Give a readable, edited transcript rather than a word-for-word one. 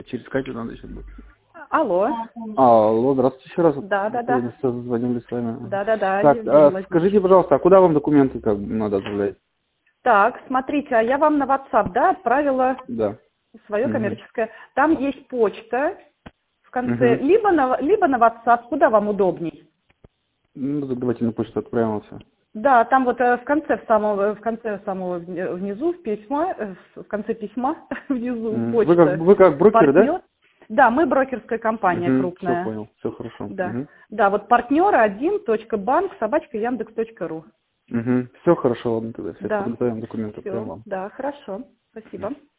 Через скайпе надо еще будет. Алло. Алло, здравствуйте еще раз. Да. Звонили с вами. Да. Так, скажите, пожалуйста, а куда вам документы как бы надо отправлять? Так, смотрите, а я вам на WhatsApp, да, отправила Да. свое Угу. коммерческое. Там есть почта в конце, Угу. либо на WhatsApp, куда вам удобней. Ну, так давайте на почту отправим все. Да, там вот в конце самого внизу в конце письма внизу почта. Вы как брокер, да? Партнер. Да, мы брокерская компания Угу. Все крупная. понял, все хорошо. Да. Угу. Да, вот partner1.bank@yandex.ru. Угу. Все хорошо, ладно тогда. Все Да. подготовим документы, отправим Все. вам. Да, хорошо. Спасибо.